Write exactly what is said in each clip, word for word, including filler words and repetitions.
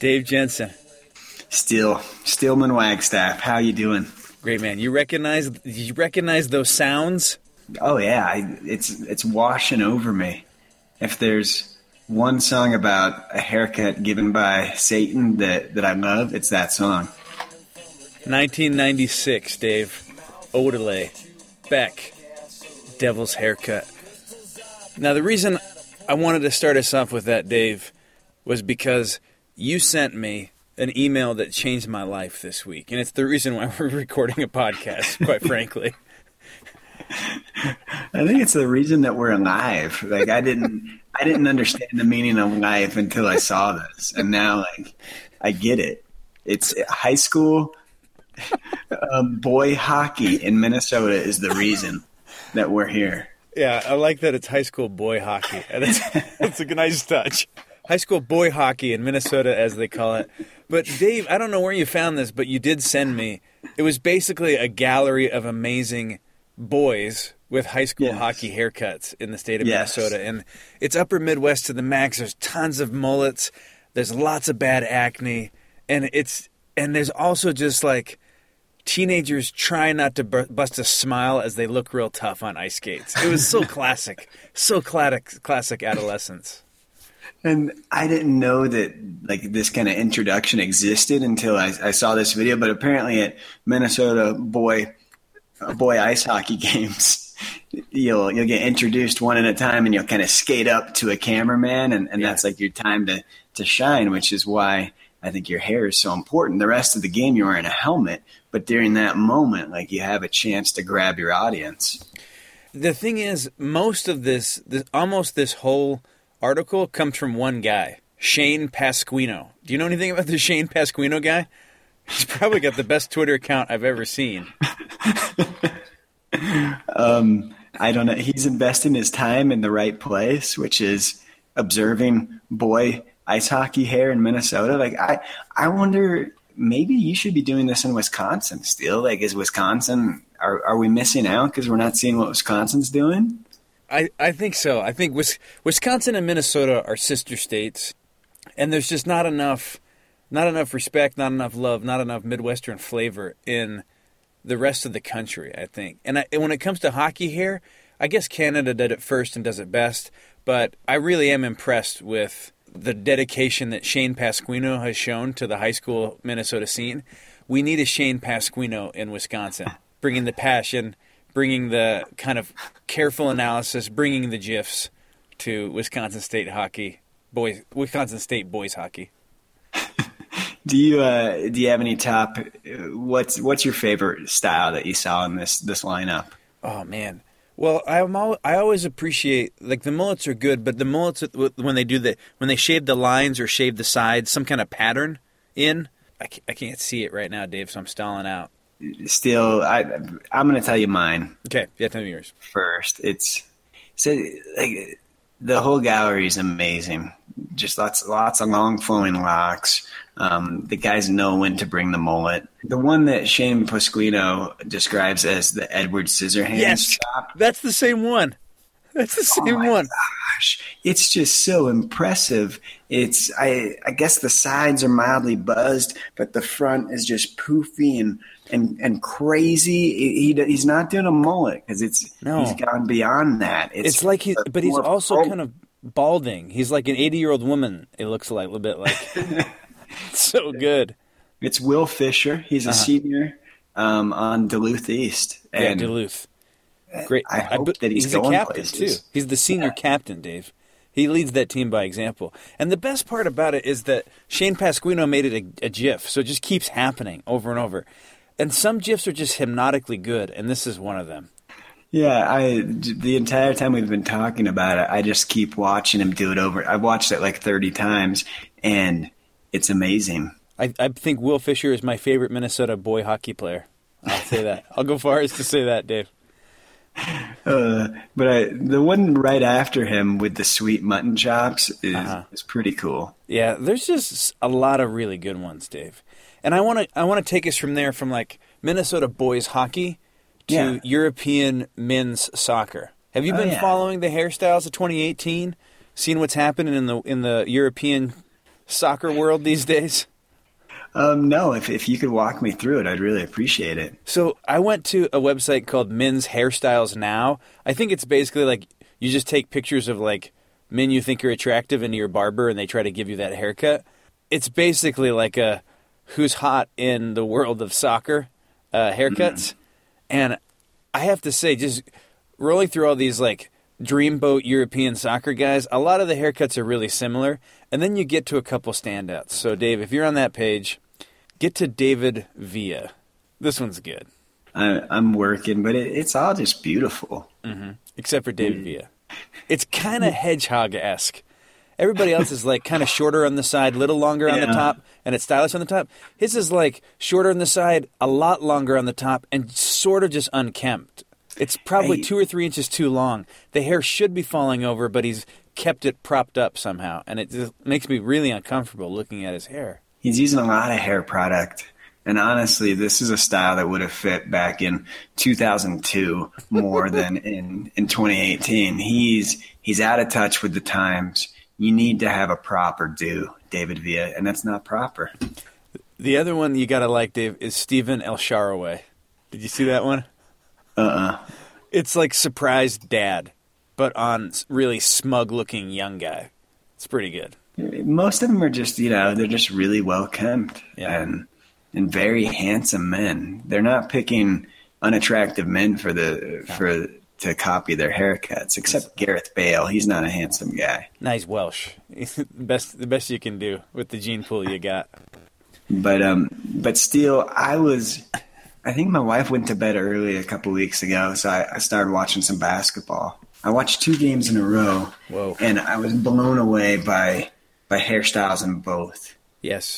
Dave Jensen. Still, Stillman Wagstaff. How you doing? Great, man. You recognize you recognize those sounds? Oh yeah, I, it's it's washing over me. If there's one song about a haircut given by Satan that, that I love, it's that song. nineteen ninety-six, Dave. Odelay, Beck, Devil's Haircut. Now, the reason I wanted to start us off with that, Dave, was because you sent me an email that changed my life this week. And it's the reason why we're recording a podcast, quite frankly. I think it's the reason that we're alive. Like, I didn't I didn't understand the meaning of life until I saw this. And now, like, I get it. It's high school um, boy hockey in Minnesota is the reason that we're here. Yeah, I like that it's high school boy hockey. That's, that's a nice touch. High school boy hockey in Minnesota, as they call it. But, Dave, I don't know where you found this, but you did send me. It was basically a gallery of amazing boys with high school yes. hockey haircuts in the state of yes. Minnesota. And it's upper Midwest to the max. There's tons of mullets. There's lots of bad acne. And it's and there's also just, like, teenagers trying not to bust a smile as they look real tough on ice skates. It was so classic. So classic, classic adolescence. And I didn't know that like this kind of introduction existed until I, I saw this video. But apparently at Minnesota boy uh, boy ice hockey games, you'll you'll get introduced one at a time, and you'll kind of skate up to a cameraman, and, and yeah. that's like your time to, to shine, which is why I think your hair is so important. The rest of the game you're wearing a helmet, but during that moment, like you have a chance to grab your audience. The thing is, most of this, this almost this whole article comes from one guy, Shane Pasquino. Do you know anything about the Shane Pasquino guy? He's probably got the best Twitter account I've ever seen. um, I don't know. He's investing his time in the right place, which is observing boy ice hockey hair in Minnesota. Like, I, I wonder, maybe you should be doing this in Wisconsin still. Like, is Wisconsin, are, are we missing out because we're not seeing what Wisconsin's doing? I, I think so. I think Wisconsin and Minnesota are sister states, and there's just not enough not enough respect, not enough love, not enough Midwestern flavor in the rest of the country, I think. And, I, and when it comes to hockey here, I guess Canada did it first and does it best, but I really am impressed with the dedication that Shane Pasquino has shown to the high school Minnesota scene. We need a Shane Pasquino in Wisconsin, bringing the passion, bringing the kind of careful analysis, bringing the GIFs to Wisconsin State hockey, boys, Wisconsin State boys hockey. Do you uh, do you have any top? What's what's your favorite style that you saw in this this lineup? Oh man, well I'm all, I always appreciate, like, the mullets are good, but the mullets when they do the when they shave the lines or shave the sides, some kind of pattern in. I can't, I can't see it right now, Dave, so I'm stalling out. Still, I, I'm going to tell you mine. Okay, yeah, tell me yours first. It's so like the whole gallery is amazing. Just lots, lots of long flowing locks. Um, the guys know when to bring the mullet. The one that Shane Pasquino describes as the Edward Scissorhands yes, chop. That's the same one. That's the same oh one. Gosh, it's just so impressive. It's I, I guess the sides are mildly buzzed, but the front is just poofy and and, and crazy. He, he he's not doing a mullet because it's no. he's gone beyond that. It's, it's like he, but he's also pro- kind of balding. He's like an eighty-year-old woman. It looks like a little bit like. It's so good. It's Will Fisher. He's a uh-huh. senior um, on Duluth East. And yeah, Duluth. Great. I hope I, that he's, he's going a captain places. too. He's the senior yeah. captain, Dave. He leads that team by example. And the best part about it is that Shane Pasquino made it a, a GIF, so it just keeps happening over and over. And some GIFs are just hypnotically good, and this is one of them. Yeah, I the entire time we've been talking about it, I just keep watching him do it over. I've watched it like thirty times, and it's amazing. I, I think Will Fisher is my favorite Minnesota boy hockey player. I'll say that. I'll go far as to say that, Dave. Uh, but I, the one right after him with the sweet mutton chops is, uh-huh. is pretty cool. Yeah, there's just a lot of really good ones, Dave. And I want to I want to take us from there, from like Minnesota boys hockey to yeah. European men's soccer. Have you been oh, yeah. following the hairstyles of twenty eighteen? Seeing what's happening in the in the European soccer world these days? Um, no, if if you could walk me through it, I'd really appreciate it. So I went to a website called Men's Hairstyles Now. I think it's basically like you just take pictures of like men you think are attractive into your barber and they try to give you that haircut. It's basically like a who's hot in the world of soccer uh, haircuts. Mm. And I have to say, just rolling through all these like dreamboat European soccer guys, a lot of the haircuts are really similar. And then you get to a couple standouts. So Dave, if you're on that page, get to David Villa. This one's good. I, I'm working, but it, it's all just beautiful. Mm-hmm. Except for David mm. Villa. It's kind of hedgehog-esque. Everybody else is like kind of shorter on the side, little longer on yeah. the top, and it's stylish on the top. His is like shorter on the side, a lot longer on the top, and sort of just unkempt. It's probably two or three inches too long. The hair should be falling over, but he's kept it propped up somehow, and it just makes me really uncomfortable looking at his hair. He's using a lot of hair product. And honestly, this is a style that would have fit back in two thousand two more than in, in twenty eighteen. He's he's out of touch with the times. You need to have a proper do, David Villa, and that's not proper. The other one you got to like, Dave, is Stephen El Shaarawy. Did you see that one? Uh-uh. It's like Surprise Dad, but on really smug-looking young guy. It's pretty good. Most of them are just, you know, they're just really well-kempt yeah. and and very handsome men. They're not picking unattractive men for the for to copy their haircuts, except Gareth Bale. He's not a handsome guy. Nice Welsh. the best the best you can do with the gene pool you got. But um, but still, I was. I think my wife went to bed early a couple weeks ago, so I, I started watching some basketball. I watched two games in a row, Whoa. and I was blown away by by hairstyles in both. Yes.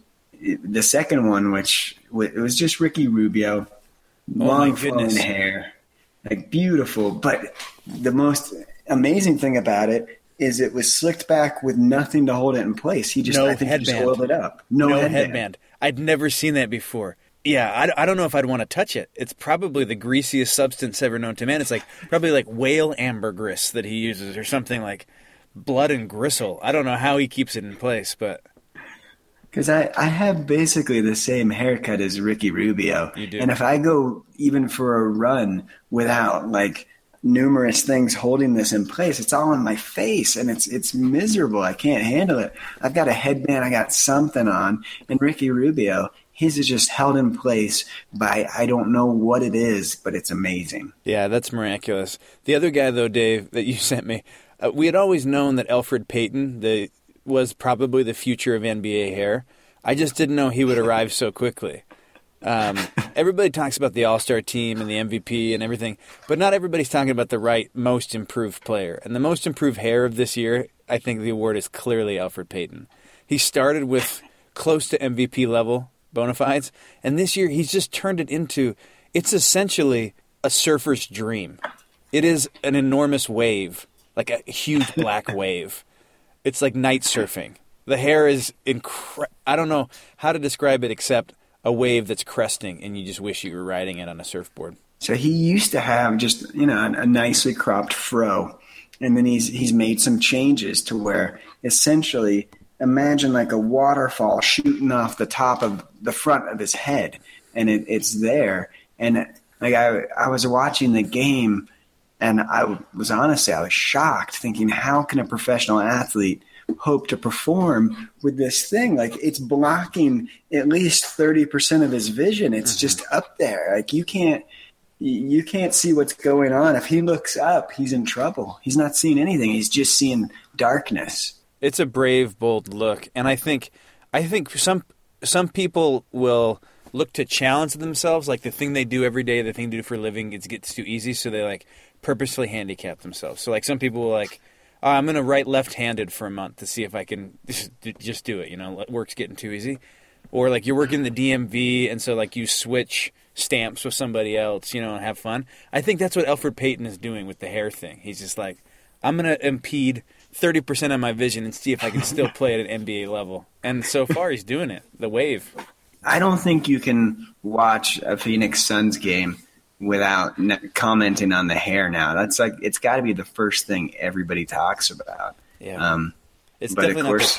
The second one, which it was just Ricky Rubio, long flowing hair, like beautiful. But the most amazing thing about it is it was slicked back with nothing to hold it in place. He just, no I think, headband. He just oiled it up. No, no headband. headband. I'd never seen that before. Yeah, I, I don't know if I'd want to touch it. It's probably the greasiest substance ever known to man. It's like probably like whale ambergris that he uses, or something like blood and gristle. I don't know how he keeps it in place, but. Because I, I have basically the same haircut as Ricky Rubio. You do. And if I go even for a run without like numerous things holding this in place, it's all in my face and it's it's miserable. I can't handle it. I've got a headband, I got something on. And Ricky Rubio, his is just held in place by I don't know what it is, but it's amazing. Yeah, that's miraculous. The other guy, though, Dave, that you sent me, uh, we had always known that Elfrid Payton, the was probably the future of N B A hair. I just didn't know he would arrive so quickly. Um, everybody talks about the All-Star team and the M V P and everything, but not everybody's talking about the right most improved player. And the most improved hair of this year, I think the award is clearly Elfrid Payton. He started with close to M V P level bona fides, and this year he's just turned it into, it's essentially a surfer's dream. It is an enormous wave, like a huge black wave. It's like night surfing. The hair is incredible. I don't know how to describe it except a wave that's cresting, and you just wish you were riding it on a surfboard. So he used to have just, you know, a nicely cropped fro, and then he's he's made some changes to where essentially imagine like a waterfall shooting off the top of the front of his head, and it, it's there. And like I I was watching the game. And I was honestly, I was shocked thinking, how can a professional athlete hope to perform with this thing? Like it's blocking at least thirty percent of his vision. It's mm-hmm. just up there. Like you can't, you can't see what's going on. If he looks up, he's in trouble. He's not seeing anything. He's just seeing darkness. It's a brave, bold look. And I think, I think some, some people will look to challenge themselves. Like the thing they do every day, the thing they do for a living, it gets too easy. So they like, purposely handicap themselves. So like some people will like, oh, I'm going to write left-handed for a month to see if I can just, just do it. You know, work's getting too easy. Or like you're working the D M V and so like you switch stamps with somebody else, you know, and have fun. I think that's what Elfrid Payton is doing with the hair thing. He's just like, I'm going to impede thirty percent of my vision and see if I can still play at an N B A level. And so far he's doing it. The wave. I don't think you can watch a Phoenix Suns game without commenting on the hair now. That's like, it's got to be the first thing everybody talks about. Yeah. Um, it's but definitely of course, not the play.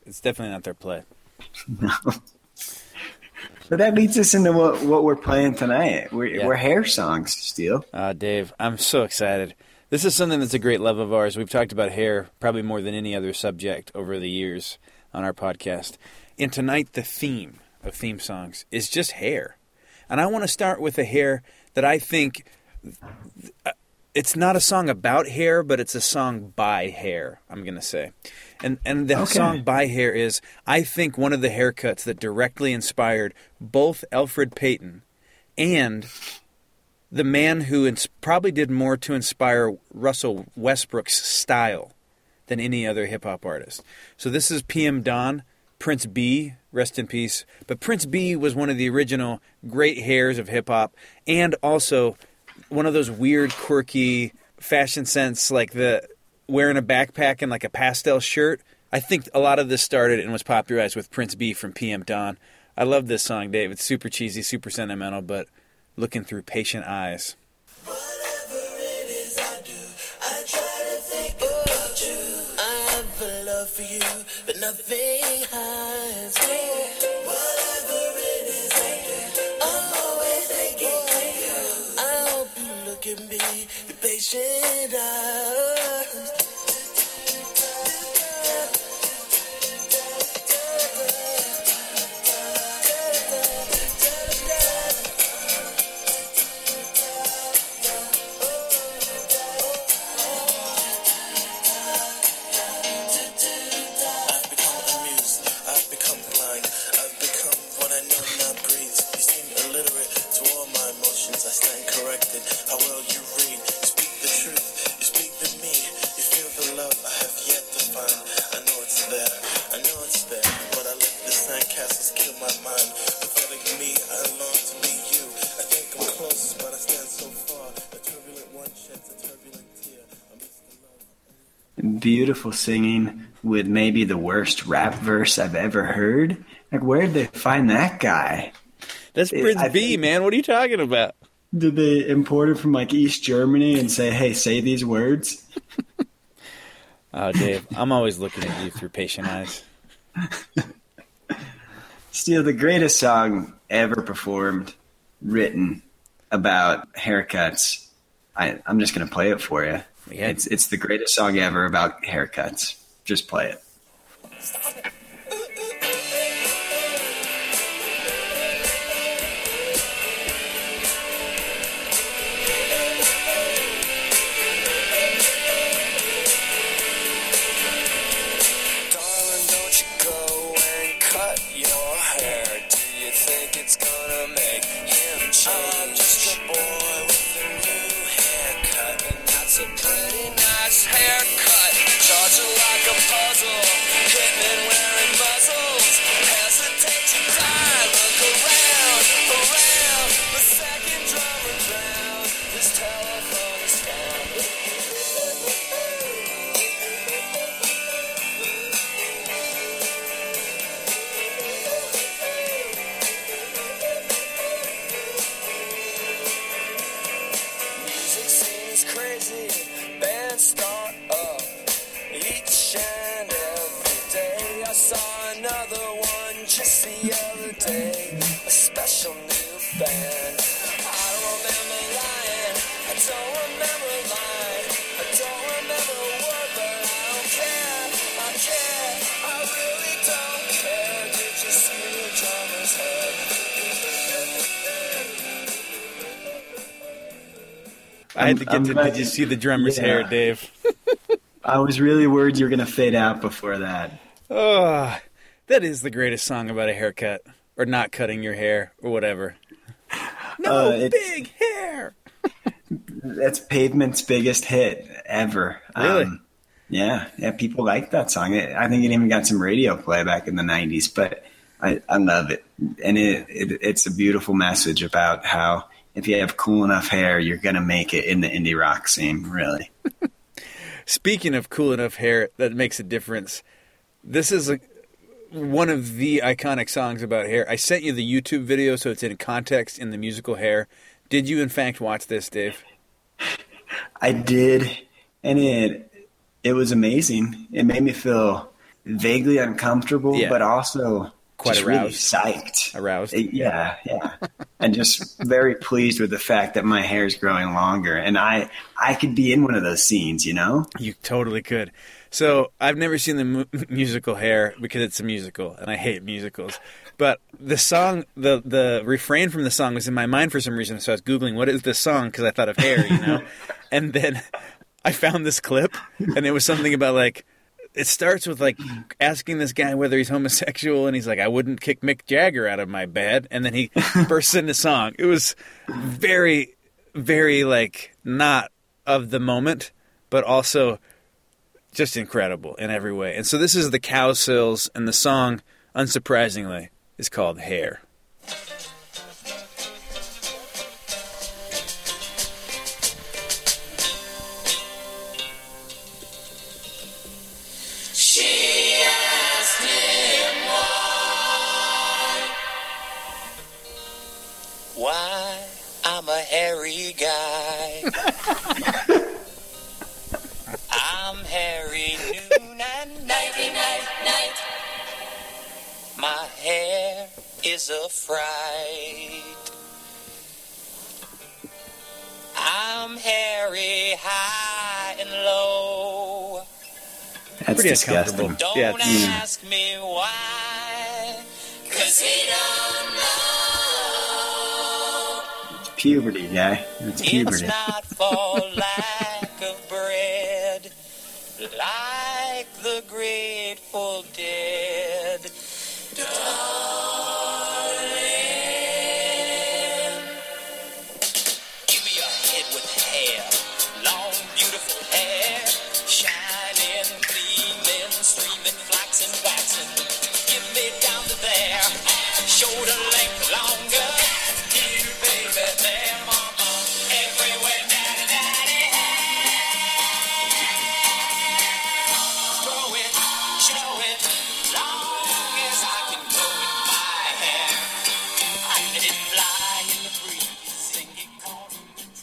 It's definitely not their play. No. But that leads us into what, what we're playing tonight. We're, Yeah. we're hair songs, Steele. Uh, Dave, I'm so excited. This is something that's a great love of ours. We've talked about hair probably more than any other subject over the years on our podcast. And tonight, the theme of theme songs is just hair. And I want to start with a hair that I think it's not a song about hair, but it's a song by hair, I'm going to say. And and the Okay. song by hair is, I think, one of the haircuts that directly inspired both Alfred Payton and the man who ins- probably did more to inspire Russell Westbrook's style than any other hip-hop artist. So this is P M Dawn, Prince B, rest in peace. But Prince B was one of the original great hairs of hip-hop, and also one of those weird, quirky fashion sense, like the wearing a backpack and like a pastel shirt. I think a lot of this started and was popularized with Prince B from P M Dawn. I love this song, Dave. It's super cheesy, super sentimental, but looking through patient eyes. Whatever it is I do, I try to think about you. I have a love for you, but nothing hides me. Whatever it is I do, I'm always thinking of you. I hope you look at me, the patient eyes. I've become amused, I've become blind, I've become what I know not breathe. You seem illiterate to all my emotions, I stand corrected. How well you read, you speak the truth, you speak to me, you feel the love I have yet to find. I know it's there, I know it's there, but I let the sandcastles kill my mind. Pathetic me, I long to be you. I think I'm close, but I stand so far. A turbulent one sheds a turbulent tear. I miss the love. Beautiful singing with maybe the worst rap verse I've ever heard. Like, where'd they find that guy? That's It- Prince I B, think- man. What are you talking about? Did they import it from like East Germany and say, hey, say these words? Oh, Dave, I'm always looking at you through patient eyes. Steele, the greatest song ever performed, written about haircuts. I, I'm just going to play it for you. Yeah. It's it's the greatest song ever about haircuts. Just play it. Darling, don't you go and cut your hair. Do you think it's gonna make him change? I'm just a boy with a new haircut, and that's a pretty nice haircut. Charging like a puzzle, hitmen wearing muzzles. Hesitate to die, look around, around. The second drummer drowned, this telephone is found. Music seems crazy, bands start up each and every day. I saw another one just the other day, a special new band. I don't remember lying, I don't remember lying, I don't remember a word, but I don't care, I care, I really don't care. Did you see the drummer's head? I had to I'm get to, glad did you you- see the drummer's Yeah. hair, Dave? I was really worried you were going to fade out before that. Oh, that is the greatest song about a haircut, or not cutting your hair, or whatever. No, Uh, it's- big hair! That's Pavement's biggest hit ever. Really? Um, yeah, yeah. People like that song. It, I think it even got some radio play back in the nineties. But I, I love it, and it, it it's a beautiful message about how if you have cool enough hair, you're gonna make it in the indie rock scene. Really. Speaking of cool enough hair that makes a difference, this is a, one of the iconic songs about hair. I sent you the YouTube video, so it's in context in the musical Hair. Did you, in fact, watch this, Dave? I did, and it it was amazing. It made me feel vaguely uncomfortable, Yeah. but also Quite just aroused. really psyched. Aroused. Yeah, yeah. And just very pleased with the fact that my hair is growing longer. And I, I could be in one of those scenes, you know? You totally could. So I've never seen the mu- musical Hair because it's a musical, and I hate musicals. But the song, the the refrain from the song was in my mind for some reason. So I was Googling, what is this song? Because I thought of Hair, you know? And then I found this clip, and it was something about, like, it starts with, like, asking this guy whether he's homosexual, and he's like, I wouldn't kick Mick Jagger out of my bed. And then he bursts into song. It was very, very, like, not of the moment, but also just incredible in every way. And so this is the Cowsills, and the song, unsurprisingly, is called Hair. She asked him why. Why I'm a hairy guy. I'm hairy noon and nighty night night. My hair is a fright. I'm hairy high and low. That's Pretty disgusting. uncomfortable. Don't Yeah, it's- ask me why, 'cause he don't know. Puberty, guy. It's It's puberty. not for lack of bread, like the Grateful Dead. Darling, give me a head with hair, long, beautiful hair, shining, gleaming, streaming, flaxen, waxen. Give me down to there, shoulder length longer. You baby, there, mama, everywhere, daddy, daddy. Grow it, show it, long as I can grow in my hair. I let it fly in the breeze, sing it caught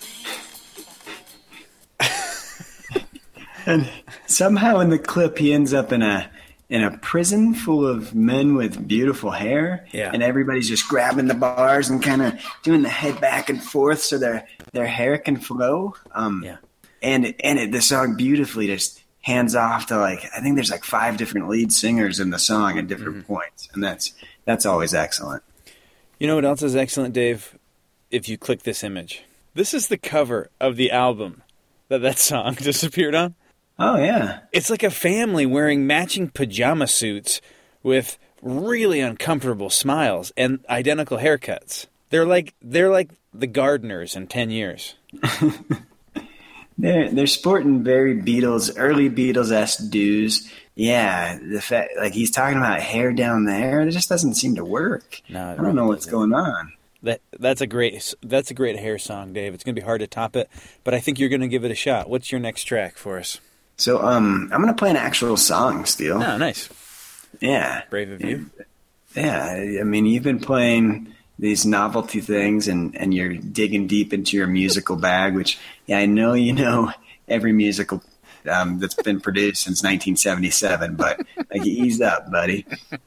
in the trees. And somehow in the clip, he ends up in a in a prison full of men with beautiful hair, Yeah. and everybody's just grabbing the bars and kind of doing the head back and forth so their their hair can flow. Um, Yeah. And and it, the song beautifully just hands off to, like, I think there's like five different lead singers in the song at different Mm-hmm. points, and that's that's always excellent. You know what else is excellent, Dave? If you click this image. This is the cover of the album that that song just appeared on. Oh yeah, It's like a family wearing matching pajama suits with really uncomfortable smiles and identical haircuts. They're like they're like the gardeners in ten years. they're they're sporting very Beatles, early Beatles-esque dues. Yeah, the fact, like, he's talking about hair down there, it just doesn't seem to work. No, it I don't really know what's doesn't. going on. That that's a great that's a great hair song, Dave. It's going to be hard to top it, but I think you're going to give it a shot. What's your next track for us? So, um, I'm gonna play an actual song, Steele. Oh, nice. Yeah, Brave of you. yeah. I mean, you've been playing these novelty things, and and you're digging deep into your musical bag. Which, yeah, I know you know every musical um, that's been produced since nineteen seventy-seven. But, like, ease up, buddy.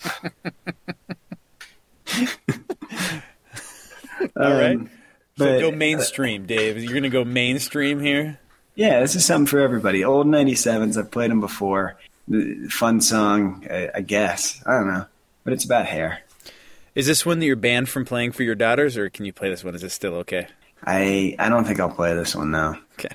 All right. Um, So but- go mainstream, Dave. You're going to go mainstream here? Yeah, this is something for everybody. Old ninety-sevens, I've played them before. The- Fun song, I, I guess. I don't know. But it's about hair. Is this one that you're banned from playing for your daughters, or can you play this one? Is it still okay? I I don't think I'll play this one, though. Okay.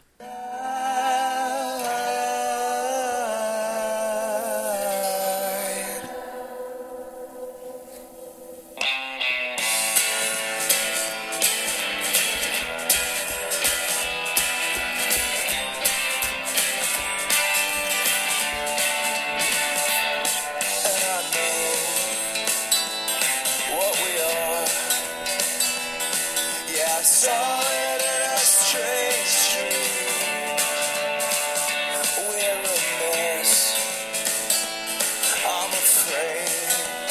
What we are. Yeah, I saw it in a strange dream. We're a mess. I'm afraid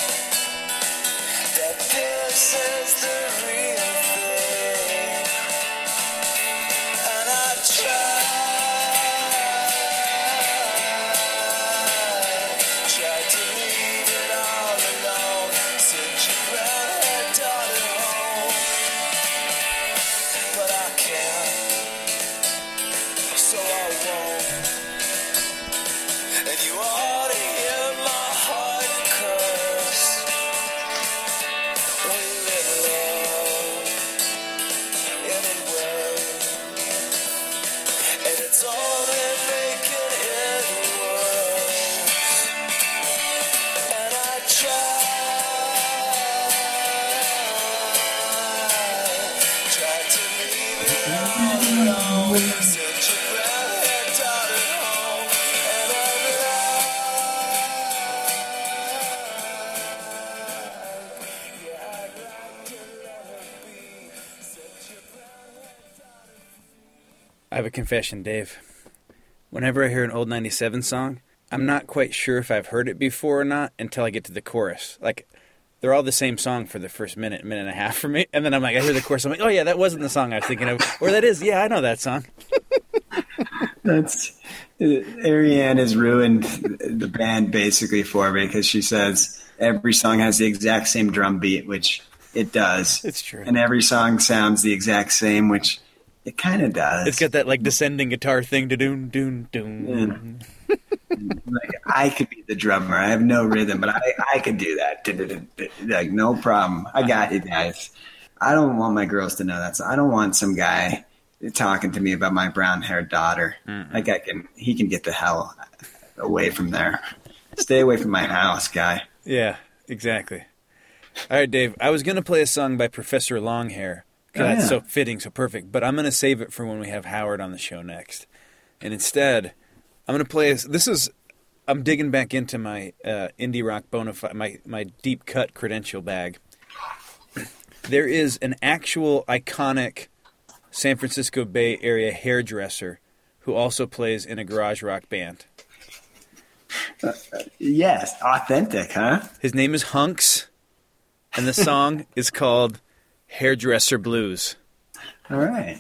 that this is the real thing. And I tried, tried to alone. Send your brown-haired daughter home, and I'll be like, yeah, I'd like to let her be. Set your brown-haired daughter free. I have a confession, Dave. Whenever I hear an old ninety-seven song, I'm not quite sure if I've heard it before or not until I get to the chorus. Like, they're all the same song for the first minute, minute and a half for me. And then I'm like, I hear the chorus, I'm like, oh yeah, that wasn't the song I was thinking of. Or that is, yeah, I know that song. That's Ariane has ruined the band basically for me because she says every song has the exact same drum beat, which it does. It's true. And every song sounds the exact same, which it kind of does. It's got that like descending guitar thing to doon doon doon. Yeah. Like, I could be the drummer. I have no rhythm, but I, I could do that. Like, no problem. I got you guys. I don't want my girls to know that. So I don't want some guy talking to me about my brown-haired daughter. Mm-mm. Like, I can, he can get the hell away from there. Stay away from my house, guy. Yeah, exactly. All right, Dave. I was going to play a song by Professor Longhair. Oh, That's yeah. so fitting, so perfect. But I'm going to save it for when we have Howard on the show next. And instead, I'm going to play a, this is, I'm digging back into my uh, indie rock bona fide, my, my deep cut credential bag. There is an actual iconic San Francisco Bay Area hairdresser who also plays in a garage rock band. Uh, yes, authentic, huh? His name is Hunks, and the song is called Hairdresser Blues. All right.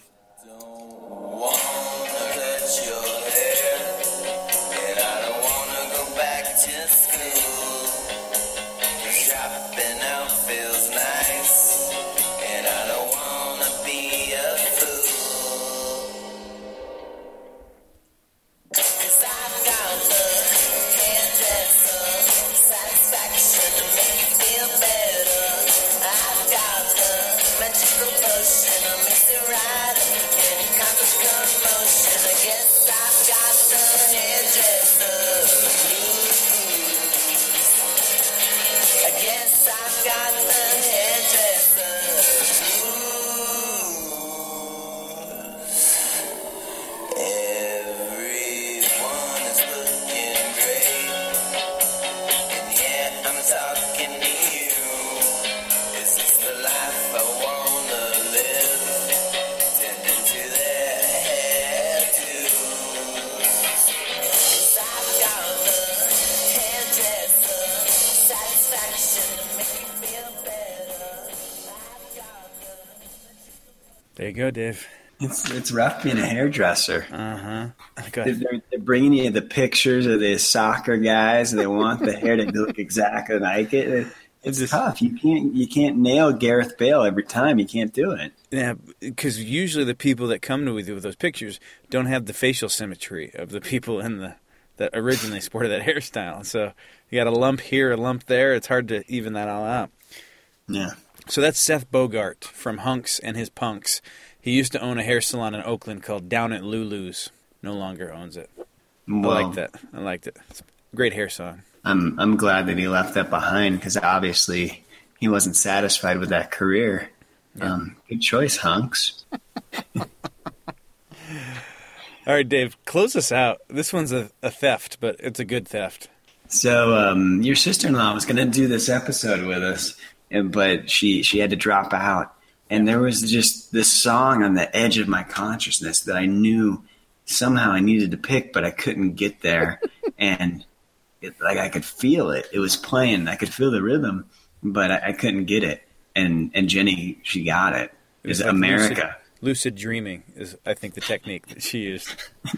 There you go, Dave. It's it's rough being a hairdresser. Uh-huh. They're, they're bringing you the pictures of the soccer guys. And they want the hair to look exactly like it. It- It's Just- tough. You can't you can't nail Gareth Bale every time. You can't do it. Yeah, because usually the people that come to with you with those pictures don't have the facial symmetry of the people in the that originally sported that hairstyle. So you got a lump here, a lump there. It's hard to even that all out. Yeah. So that's Seth Bogart from Hunks and His Punks. He used to own a hair salon in Oakland called Down at Lulu's. No longer owns it. Well, I like that. I liked it. It's a great hair song. I'm I'm glad that he left that behind because obviously he wasn't satisfied with that career. Yeah. Um, good choice, Hunks. All right, Dave, close us out. This one's a, a theft, but it's a good theft. So um, your sister-in-law was going to do this episode with us, and, but she, she had to drop out. And there was just this song on the edge of my consciousness that I knew somehow I needed to pick, but I couldn't get there. and it, like I could feel it. It was playing. I could feel the rhythm, but I, I couldn't get it. And and Jenny, she got it. It was like America. Lucid, lucid dreaming is, I think, the technique that she used.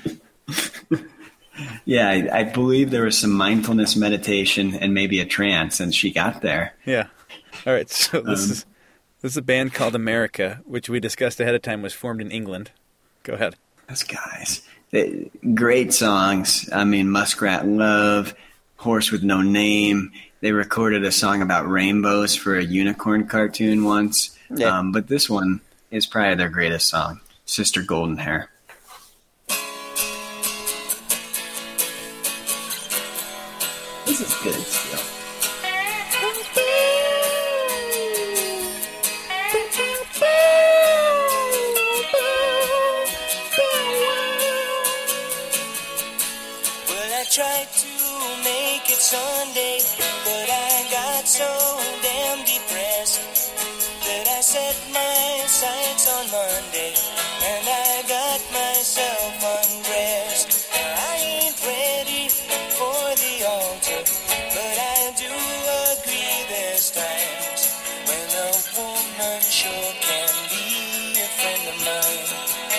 Yeah, I, I believe there was some mindfulness meditation and maybe a trance, and she got there. Yeah. All right, so this Um, is this is a band called America, which we discussed ahead of time was formed in England. Go ahead. Those guys. They, great songs. I mean, Muskrat Love, Horse with No Name. They recorded a song about rainbows for a unicorn cartoon once. Yeah. Um, but this one is probably their greatest song, Sister Golden Hair. This is good still. set my sights on Monday, and I got myself undressed. I ain't ready for the altar, but I do agree there's times when a woman sure can be a friend of mine.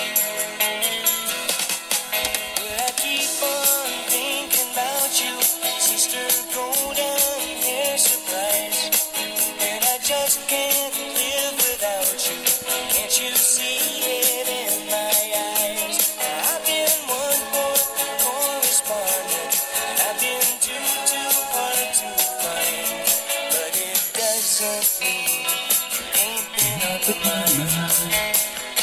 But I keep on thinking about you, sister, golden hair surprise, and I just can't live without you. Can't you see it in my eyes? I've been one poor correspondent, and I've been too, too hard to find, but it doesn't mean you ain't been on the mind.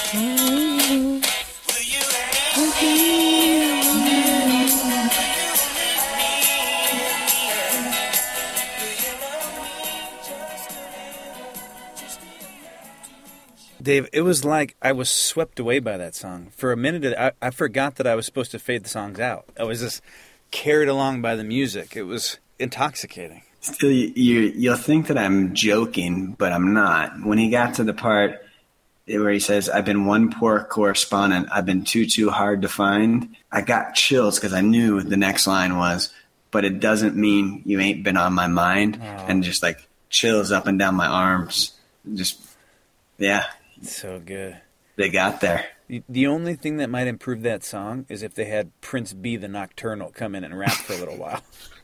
Will you let me in? Will you let me in? Will you love me just a little, just enough? Dave, it was like I was swept away by that song. For a minute, I, I forgot that I was supposed to fade the songs out. I was just carried along by the music. It was intoxicating. Still, you, you, you'll think that I'm joking, but I'm not. When he got to the part where he says, I've been one poor correspondent, I've been too, too hard to find, I got chills because I knew the next line was, but it doesn't mean you ain't been on my mind. Oh. And just like chills up and down my arms. Just, yeah, So good. they got there. The, the only thing that might improve that song is if they had Prince B the Nocturnal come in and rap for a little while.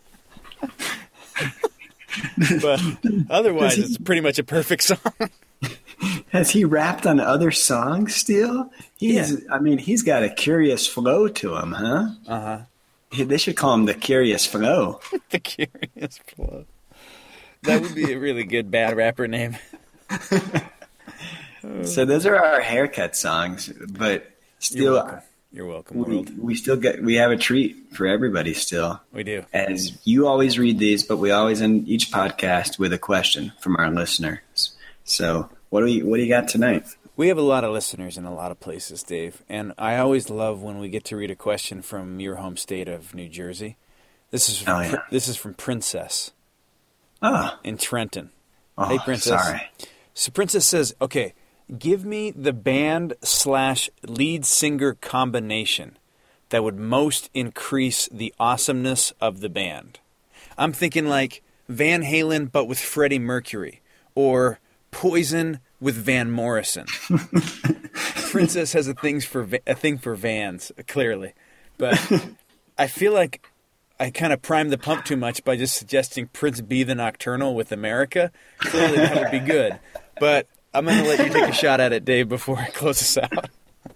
But otherwise, it's pretty much a perfect song. Has he rapped on other songs still? He's, Yeah. I mean, he's got a curious flow to him, huh? Uh-huh. He- They should call him the Curious Flow. The Curious Flow. That would be a really good bad rapper name. So those are our haircut songs, but You're still, welcome. You're welcome, we, world. we still get we have a treat for everybody still. We do. As you always read these, but we always end each podcast with a question from our listeners. So what do you what do you got tonight? We have a lot of listeners in a lot of places, Dave, and I always love when we get to read a question from your home state of New Jersey. This is from, Oh, yeah. this is from Princess Oh, in Trenton. oh Hey, Princess. sorry. So Princess says, okay, give me the band slash lead singer combination that would most increase the awesomeness of the band. I'm thinking like Van Halen, but with Freddie Mercury, or Poison with Van Morrison. Princess has a things for va- a thing for Vans, clearly, but I feel like I kind of primed the pump too much by just suggesting Prince B the Nocturnal with America. Clearly, that would be good, but I'm going to let you take a shot at it, Dave, before I close this out.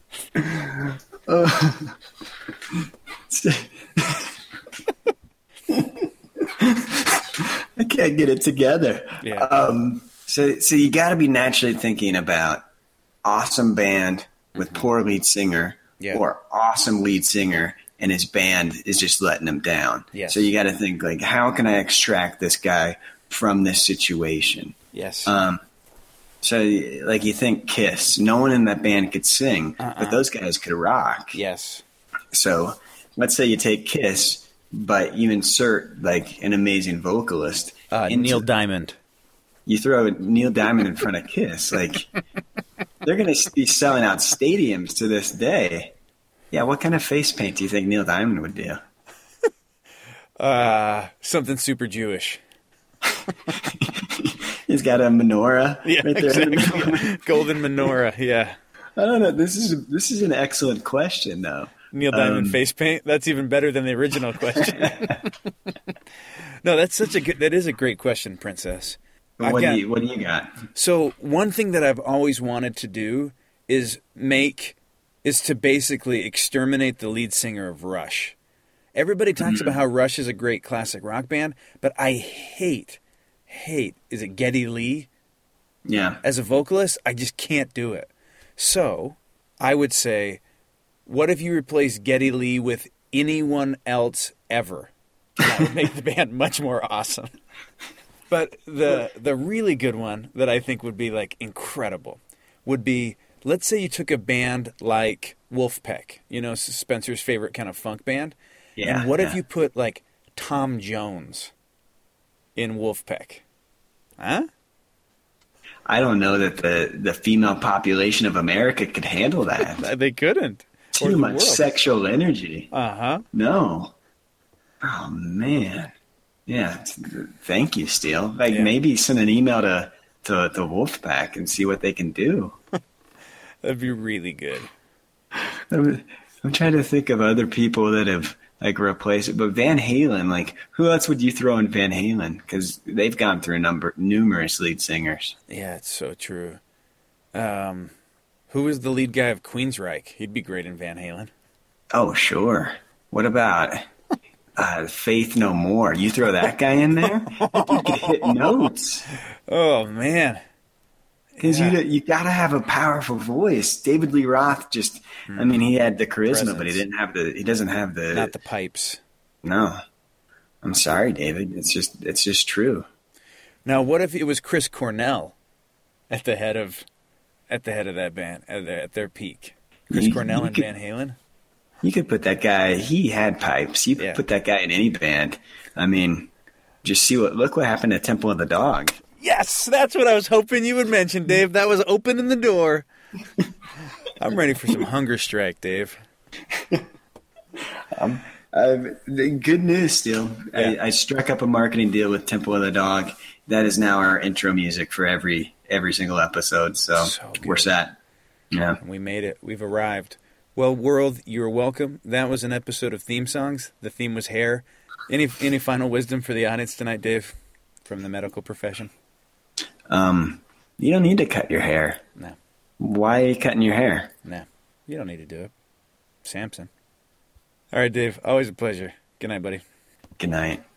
I can't get it together. Yeah. Um, so, so you got to be naturally thinking about awesome band with poor lead singer, Yeah. or awesome lead singer and his band is just letting him down. Yes. So you got to think like, how can I extract this guy from this situation? Yes. Um, so like you think Kiss, no one in that band could sing, Uh-uh. but those guys could rock. yes. So let's say you take Kiss, but you insert like an amazing vocalist. Uh, into- Neil Diamond. You throw Neil Diamond in front of Kiss, like they're going to be selling out stadiums to this day. Yeah, what kind of face paint do you think Neil Diamond would do? Uh, something super Jewish. He's got a menorah Yeah, right there. in the exactly. middle. Golden menorah, yeah. I don't know. This is this is an excellent question, though. Neil Diamond Um, face paint. That's even better than the original question. No, that's such a good. That is a great question, Princess. I've What got- do you What do you got? So one thing that I've always wanted to do is make is to basically exterminate the lead singer of Rush. Everybody talks about how Rush is a great classic rock band, but I hate, hate, is it Geddy Lee? Yeah. As a vocalist, I just can't do it. So I would say, what if you replace Geddy Lee with anyone else ever? That would make the band much more awesome. But the the really good one that I think would be like incredible would be, let's say you took a band like Wolfpack, you know, Spencer's favorite kind of funk band. Yeah. And what if yeah. you put like Tom Jones in Wolfpack? Huh? I don't know that the, the female population of America could handle that. They couldn't. Or Too the much world. sexual energy. Uh-huh. No. Oh, man. Yeah. Thank you, Steele. Like, Yeah. maybe send an email to, to the Wolfpack and see what they can do. That'd be really good. I'm, I'm trying to think of other people that have, like, replaced it. But Van Halen, like, who else would you throw in Van Halen? Because they've gone through a number, numerous lead singers. Yeah, it's so true. Um, who was the lead guy of Queensryche? He'd be great in Van Halen. Oh, sure. What about uh, Faith No More? You throw that guy in there? That dude could hit notes. Oh, man. Because Yeah. you you got to have a powerful voice. David Lee Roth just, I mean, he had the charisma, but he Presence. didn't have the, he doesn't have the, Not the pipes. no. I'm sorry, David. It's just, it's just true. Now, what if it was Chris Cornell at the head of at the head of that band at their, at their peak? Chris You- Cornell you and could- Van Halen. You could put that guy, he had pipes. You could Yeah. put that guy in any band. I mean, just see what, look what happened to Temple of the Dog. Yes, that's what I was hoping you would mention, Dave. That was opening the door. I'm ready for some hunger strike, Dave. Uh, the good news still. Yeah. I, I struck up a marketing deal with Temple of the Dog. That is now our intro music for every every single episode. So, So good. we're set. Yeah. We made it. We've arrived. Well, world, you're welcome. That was an episode of Theme Songs. The theme was hair. Any any final wisdom for the audience tonight, Dave, from the medical profession? Um, you don't need to cut your hair. No, Why are you cutting your hair? no. You don't need to do it. Samson. All right, Dave. Always a pleasure. Good night, buddy. Good night.